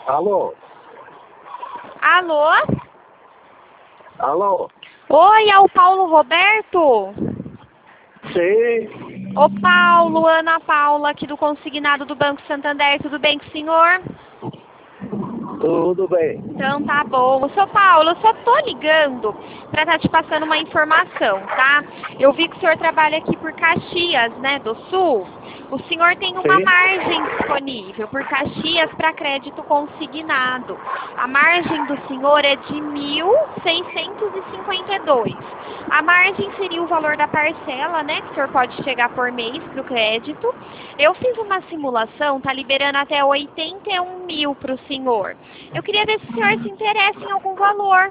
Alô? Alô? Alô? Oi, é o Paulo Roberto? Sim. Ô Paulo, Ana Paula, aqui do Consignado do Banco Santander, tudo bem com o senhor? Tudo bem. Então tá bom. Seu Paulo, eu só tô ligando para estar te passando uma informação, tá? Eu vi que o senhor trabalha aqui por Caxias, né, do Sul. O senhor tem uma Sim. margem disponível por Caxias para crédito consignado. A margem do senhor é de 1.652. A margem seria o valor da parcela, né, que o senhor pode chegar por mês para o crédito. Eu fiz uma simulação, tá liberando até 81 mil para o senhor. Eu queria ver se o senhor se interessa em algum valor.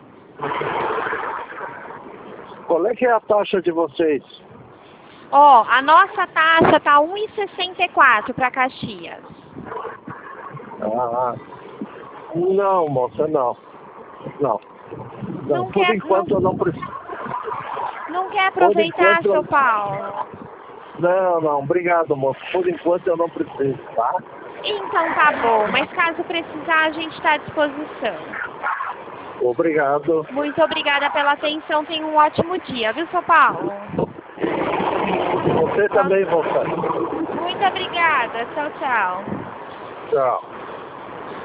Qual é que é a taxa de vocês? Ó, a nossa taxa tá 1,64 para Caxias. Ah, não, moça, não. Não. Não, Não por quer, enquanto eu não preciso. não quer Por aproveitar, enquanto seu eu... Paulo? Não, obrigado, moço. Por enquanto eu não preciso, tá? Então tá bom, mas caso precisar, a gente está à disposição. Obrigado. Muito obrigada pela atenção, tenha um ótimo dia, viu, seu Paulo? Você também, moça. Muito obrigada, tchau, tchau. Tchau.